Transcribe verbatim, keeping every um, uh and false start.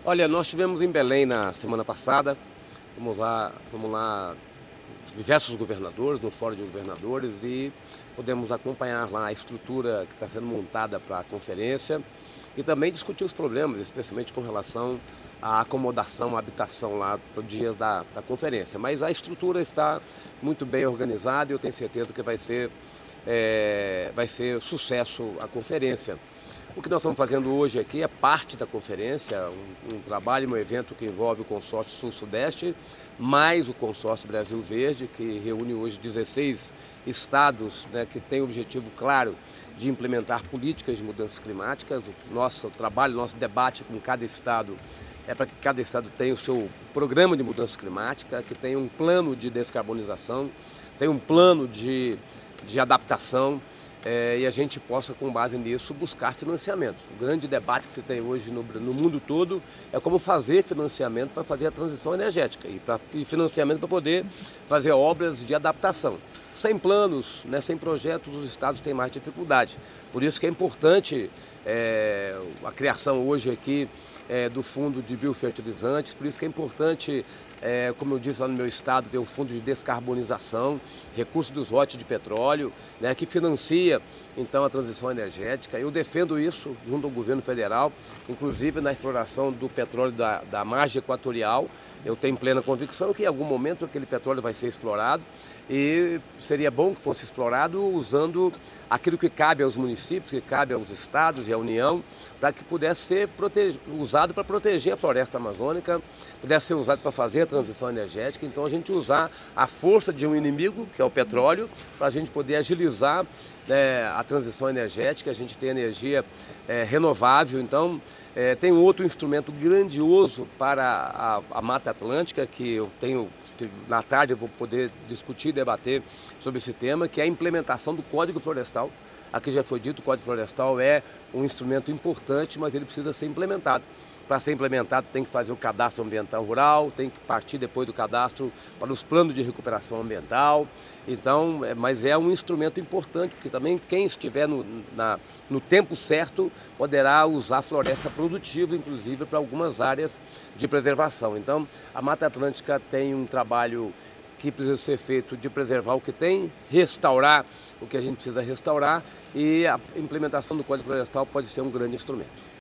Olha, nós estivemos em Belém na semana passada, fomos lá, fomos lá diversos governadores, no Fórum de Governadores, e pudemos acompanhar lá a estrutura que está sendo montada para a conferência e também discutir os problemas, especialmente com relação à acomodação, à habitação lá para o dia da, da conferência. Mas a estrutura está muito bem organizada e eu tenho certeza que vai ser, é, vai ser sucesso a conferência. O que nós estamos fazendo hoje aqui é parte da conferência, um, um trabalho, um evento que envolve o consórcio Sul-Sudeste, mais o consórcio Brasil Verde, que reúne hoje dezesseis estados, né, que tem o objetivo claro de implementar políticas de mudanças climáticas. O nosso trabalho, o nosso debate com cada estado é para que cada estado tenha o seu programa de mudança climática, que tenha um plano de descarbonização, tenha um plano de, de adaptação. É, e a gente possa, com base nisso, buscar financiamentos. O grande debate que se tem hoje no, no mundo todo é como fazer financiamento para fazer a transição energética e, pra, e financiamento para poder fazer obras de adaptação. Sem planos, né, sem projetos, os estados têm mais dificuldade. Por isso que é importante é, a criação hoje aqui é, do Fundo de Biofertilizantes, por isso que é importante, É, como eu disse lá no meu estado, tem o Fundo de Descarbonização, recursos dos royalties de petróleo, né, que financia então a transição energética. Eu defendo isso junto ao governo federal, inclusive na exploração do petróleo da, da margem equatorial. Eu tenho plena convicção que em algum momento aquele petróleo vai ser explorado e seria bom que fosse explorado usando aquilo que cabe aos municípios, que cabe aos estados e à União, para que pudesse ser protege... usado para proteger a floresta amazônica, pudesse ser usado para fazer a transição energética. Então a gente usar a força de um inimigo, que é o petróleo, para a gente poder agilizar, né, a transição energética, a gente tem energia é, renovável. Então é, tem um outro instrumento grandioso para a, a Mata Atlântica, que eu tenho, na tarde eu vou poder discutir e debater sobre esse tema, que é a implementação do Código Florestal. Aqui já foi dito, o Código Florestal é um instrumento importante, mas ele precisa ser implementado. Para ser implementado tem que fazer o cadastro ambiental rural, tem que partir depois do cadastro para os planos de recuperação ambiental. Então, é, mas é um instrumento importante, porque também quem estiver no, na, no tempo certo poderá usar a floresta produtiva, inclusive para algumas áreas de preservação. Então, a Mata Atlântica tem um trabalho que precisa ser feito de preservar o que tem, restaurar o que a gente precisa restaurar, e a implementação do Código Florestal pode ser um grande instrumento.